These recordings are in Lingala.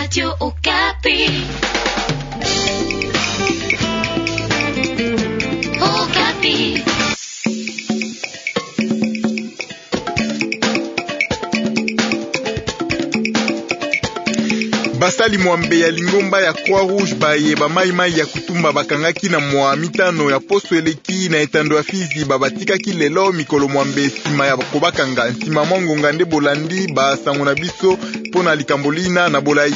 Radio Okapi. Okapi. Basali mwambe ya lingomba ya Croix Rouge baye ba mai ya kutumba bakangaki na mwa mitano ya poso eleki na etando ya Fizi babatikaki lelo mikolo mwambe sima ya kobakanga nsima mongonga nde bolandi basango na biso pona likambolina na bolai.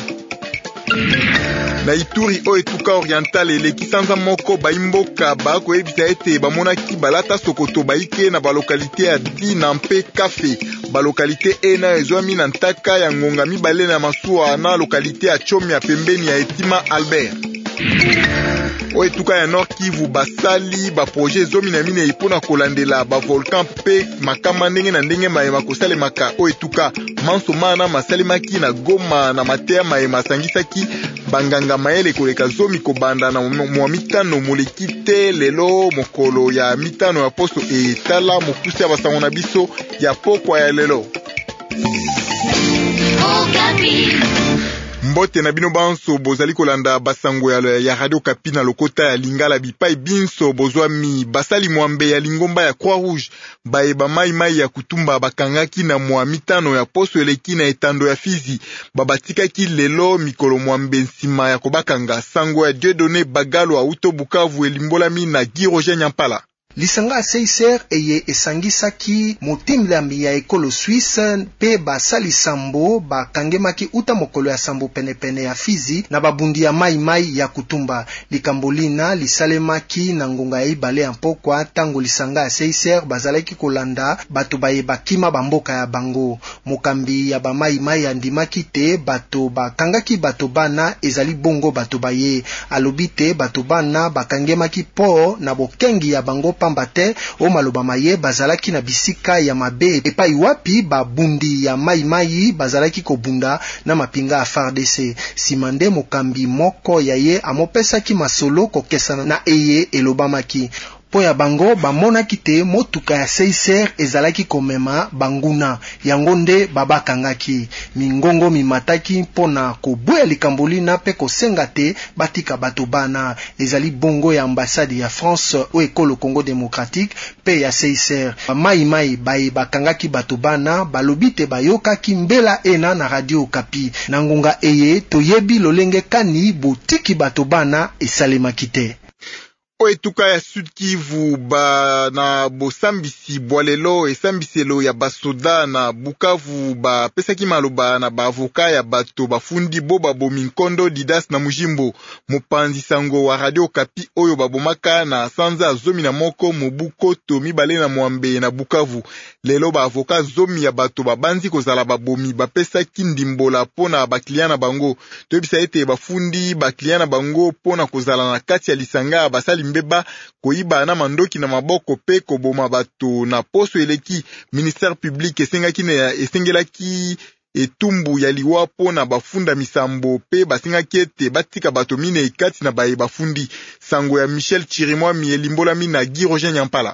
Na Ituri o etuka oriental eleki sanza moko baimboka bako ebisa ete bamonaki balata sokoto baike na balokalite ya Di na mpe Kafe. Balokalite ena ezwami na ntaka ya ngonga mibale na masuwa na lokalite ya Chomi ya pembeni ya Etima Albert. O etuka ya Nord Kivu basali ba projet zomi na mine ipona kolandela ba volcan pe makama ndenge na ndenge mayema kosalemaka. O etuka manso mana masalemaki na Goma na Matea mayema sangisaki banganga mayele koleka zomi kobanda na mwa mitano molekite lelo mokolo ya mitano ya poso etala mokusi ya basango na biso ya pokwa ya lelo. Mbote na bino banso bozali kolanda basango ya Radio Okapi na lokota ya Lingala bipai binso bozwami basali mwambe ya lingomba ya Croix Rouge baye ba mai ya kutumba bakangaki na mwa mitano ya poso eleki na etando ya Fizi babatikaki lelo mikolo mwambe nsima ya kobakanga sango ya Dieudonné Bagalo auto Bukavu elimbolami na Giroje Nyampala. Lisanga Seiser eye esangisaki motimlambi ya ekolo Suisse pe basali sambo bakangemaki uta mokolo ya sambo penepene ya Fizi na babundi ya mai ya kutumba. Likambolina lisalemaki na ngonga ya ibale ya mpokwa tango lisanga Seiser bazalaki kolanda bato baye bakima bamboka ya bango. Mokambi ya ba mai andimaki te bato bakangaki bato bana ezali bongo bato baye. Alobite bato bana bakangemaki po na bokengi ya bango pambate o maloba maye bazalaki na bisika ya mabe epai wapi babundi ya mai bazalaki kobunda na mapinga ya FARDC. Simande mokambi moko ya ye amopesaki masolo kokesana na eye elobamaki po ya bango bamonaki te motuka ya Seiser ezalaki komema banguna yango nde babakangaki. Mingongo mimataki pona kobuya likambolina pe kosenga te batika bato bana. Ezali bongo ya ambassade ya France o ekolo Congo Démocratique pe ya Seiser. Mai baye bakangaki bato bana balobi te bayokaki mbela ena na Radio Okapi. Na ngonga eye toyebi lolenge kani botiki bato bana esalemaki te. O etuka ya Sud Kivu ba na bosambisi bwalelo esambiselo ya basoda na Bukavu ba pesaki maloba na ba avoka ya bato bafundi bo babomi Nkondo Didas na Mujimbo. Mopanzi sango wa Radio Okapi oyo babomaka na sanza zomi na moko mobuko to mibale na mwambe na Bukavu. Lelo ba avoka zomi ya bato babanzi kozala babomi bapesaki ndimbola pona bakliana bango. Toyebisa ete bafundi bakliana bango pona kozala na kati ya lisanga basali mbeba koiba na mandoki na maboko pe koboma bato na poso eleki. Ministère public esengelaki etumbu ya liwa pona bafunda misambo pe basengaki ete batika bato mine ikati na baye bafundi. Sango ya Michel Chirimwa mielimbolami na Giroje Nyampala.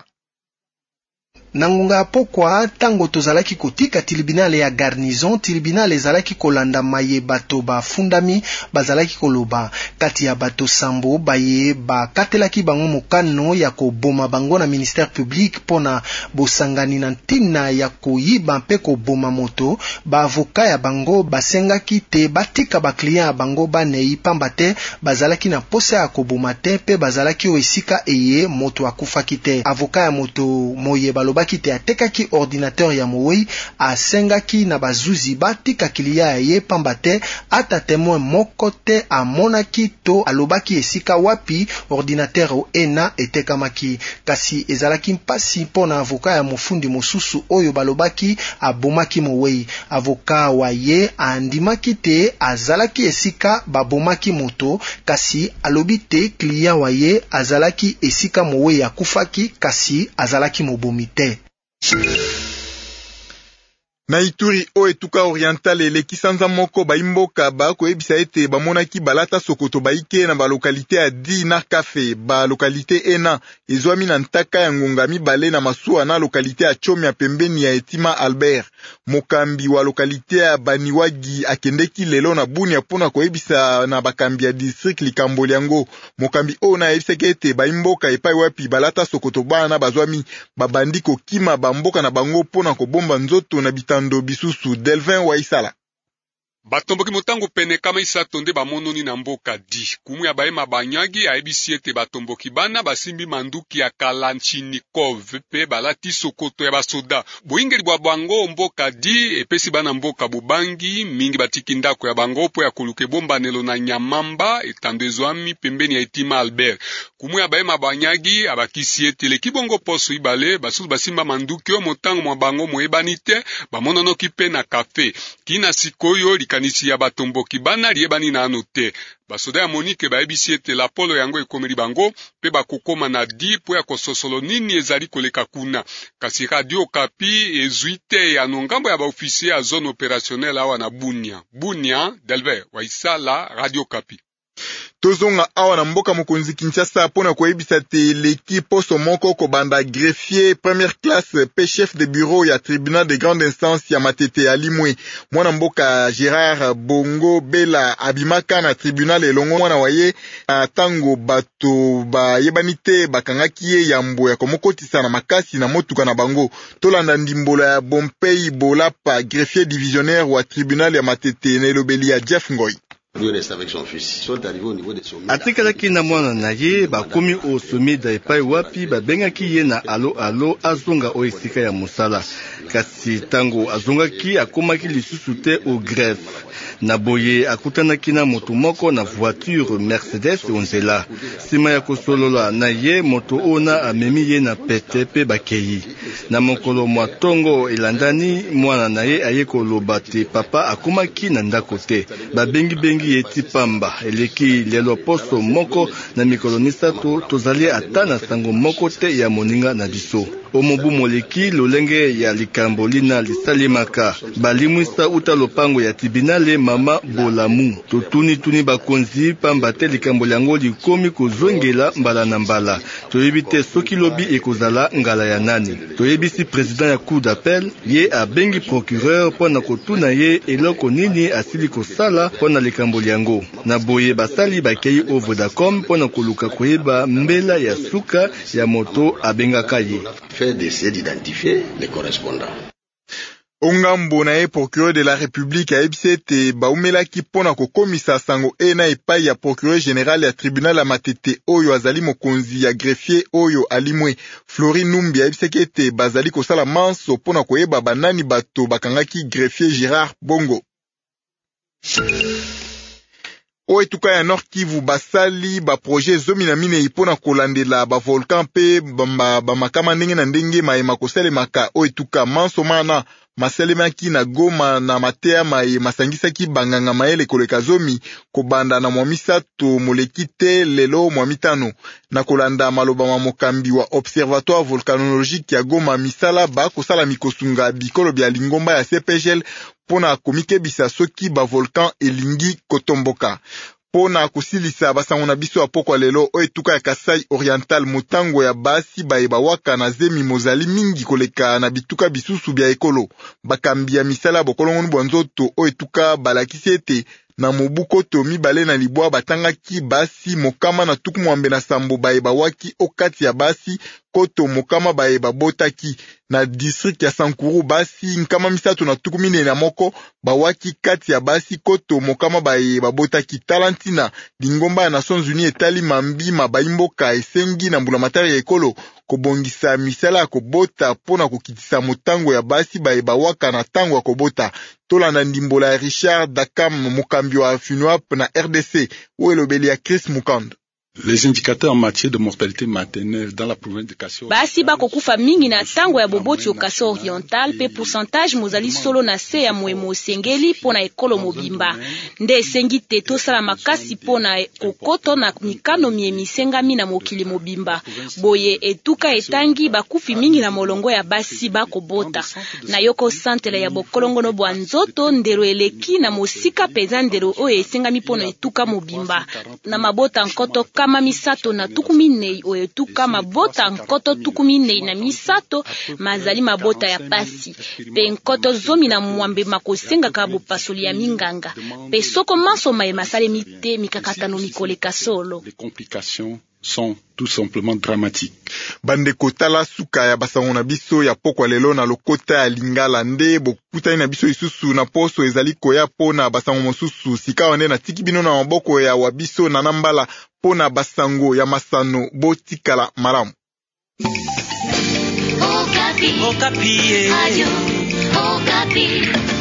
Nangunga pokwa tango tozalaki kotika tribunal ya garnison, tribunal ezalaki kolanda maye bato bafundami bazalaki koloba kati ya bato sambo baye bakatelaki bango mokano ya koboma bango na ministère public pona bosangani na ntina ya koyiba mpe koboma moto. Ba avoka ya bango basengaki te batika ba client ya bango banei pamba te bazalaki na posa ya koboma te pe bazalaki oesika eye moto akufaki te. Avoka ya moto moye baloba kite atekaki ordinateur ya mowei asengaki na bazuzi batika kilia ya ye pamba te ata témoin moko te amonaki to alobaki esika wapi ordinateur o ena etekamaki. Kasi ezalaki mpasi mpona avoka ya mofundi mosusu oyo balobaki abomaki mowei. Avoka wa ye andimaki te azalaki esika babomaki moto kasi alobi te client wa ye azalaki esika mowei akufaki kasi azalaki mobomi te. Na Ituri o etuka oriental eleki sanza moko baimboka bakoyebisa ete bamonaki balata sokoto baike na balokalite ya Di na Kafe. Balokalite ena ezwami na ntaka ya ngonga mibale na masuwa na lokalite ya Chomi ya pembeni ya Etima Albert. Mokambi wa lokalite ya Baniwagi akendeki lelo na Bunia pona koyebisa na bakambi ya district likambo liango. Mokambi o na yebisaki ete baimboka epai wapi balata sokoto bana bazwami babandi kokima bamboka na bango pona kobomba nzoto na bitando bisusu. Delvin Waisala. Batomboki motango pene kama isato nde bamononi na mboka Di. Kumu ya baema Banyagi ayebisi ete batomboki bana basimbi manduki ya Kalanchinikov pe balati sokoto ya basoda. Boingeli bwa bango mboka Di epesi bana mboka bubangi mingi batiki ndako ya bango po ya koluke bomba nelo na Nyamamba etando ezwami pembeni ya Etima Albert. Kumu ya baema Banyagi abakisi ete leki bongo poso ibale basusu basimba manduki o motango mwa bango moebanite bamononoki pe na kafe. Kina sikoyo kanisi ya batomboki bana liebani na anote. Basoda ya Monique baebisi ete la polo yango ekomeli bango pe bakokoma na Di po ya kososolo nini ezali koleka kuna. Kasi Radio Okapi ezuite ya nongambo ya baofisier ya zone opérationnelle awa na Bunia. Bunia, Delver Waisala, Radio Okapi. Tozonga awa na mboka mokonzi Kinshasa pona koyebisa te leki poso moko kobanda greffier première classe pe chef de bureau ya tribunal de grande instance ya Matete ya Limwe. Mwana mboka Gérard Bongo Bela abimaka na tribunal elongo mwana waye tango bato bayebanite bakangaki ye yambo ya komokotisa na makasi na motuka na bango. Tolanda ndimbolo ya Bompei Bolapa greffier divisionnaire wa tribunal ya Matete na elobeli ya Jeff Ngoy. Atikalaki na mwana na ye bakomi o somida epai wapi babengaki ye na alo azonga o esika ya mosala. Kasi tango azongaki akomaki lisusu te o grève. Na boye akutanaki na moto moko na voiture Mercedes onzela. Sima ya kosolola na ye moto ona amemi ye na pete pe bakei. Na mokolo mwa tongo elandani mwana na ye aye koloba te papa akomaki na ndako te. Babengi eti pamba eleki lelo poso moko na mikolo misato tozali ata na sango moko te ya moninga na biso. Omobu moleki lolenge ya likambo lina lisalimaka balimwisa uta lopango ya tribunale mama Bolamu. Totuni bakonzi pamba te likambo liango likomi kozongela mbala na mbala. Toyebi te soki lobi ekozala ngala ya nani. Toyebisi president ya cour d'appel ye abengi procureur pona kotuna ye eloko nini asili kosala pona likambo liango. Na boye basali bakei o Vodacom pona koluka koyeba mbela ya suka ya moto abengaka ye. D'essayer d'identifier les correspondants. Ongambo na ye procureur de la République ayebisi ete baumelaki pona kokomisa sango ena epai ya procureur général ya tribunal ya Matete oyo azali mokonzi ya greffier oyo alimwe. Flori Numbi ayebisaki ete bazali kosala manso pona koyeba banani bato bakangaki greffier Gérard Bongo. O etuka ya Nord Kivu basali ba projet zomi na mine ipona kolandela ba volcan pe bamakama ndenge na ndenge maema kosalemaka. O etuka manso mana masalemaki na Goma na Matea maye masangisaki banganga maele koleka zomi kobanda na mwa misato moleki te lelo mwa mitano. Na kolanda maloba ma mokambi wa Observatoire Volcanologique ya Goma misala ba kosala mikosunga bikolo bya lingomba ya CPGL pona komikebisa soki ba volcan elingi kotomboka. Pona kusilisa basango na biso apoko lelo o etuka ya Kasai Oriental motango ya basi baeba waka na zemi mozali mingi koleka na bituka bisusu bya ekolo. Bakambi ya misala bokolongoni bwa nzoto o etuka balakisi ete na mobuko to mibale na libwa batangaki basi mokama na tuku mwambe na sambo baeba waki okati ya basi koto mokama baeba botaki. Na district ya Sankuru basi nkama misato na tuku mine na moko bawaki kati ya basi koto mokama baeba botaki. Talantina lingomba ya Nations Unies etali mambi mabaimboka esengi na mbula matari ya ekolo kobongisa misala ya kobota pona kokitisa motango ya basi baeba waka na tango ya kobota. Tolanda ndimbola ya Richard Dakam mokambi wa FUNUAP na RDC o elobeli ya Chris Mukand. Les indicateurs en matière de mortalité maternelle dans la province de Kasai. Basi bako kufa mingi na tango ya boboti o Kasai Oriental pe pourcentage mozali solo na se ya mwemo sengeli pona ekolo mobimba. Nde sengi teto sala makasi pona kokoto na mikano misemisengami na mokili mobimba. Boye etuka etangi bakufi mingi na molongo ya basi bako bota. Na yoko santele ya bokolongo no bwa nzoto ndero eleki na mosika peza ndero oyo esengami pona etuka mobimba. Na mabota nkoto kama misato na tukuminei oyo etuka mabota nkoto tukuminei na misato mazali mabota ya pasi. Pe nkoto zomi na mwambe makosenga kabo pasoli ya minganga. Pe soko manso mae masale mite mikakatano mikoleka solo. Les complications sont tout simplement dramatiques. Bande kotala suka ya basango na biso ya pokwa lelo na lokota ya Lingala nde bokutani na biso isusu na poso ezali koya pona basango mosusu sika wande na tiki bino na maboko ya wabiso na nambala pona basango ya masano botikala malamu. Okapi. Okapi. Radio Okapi.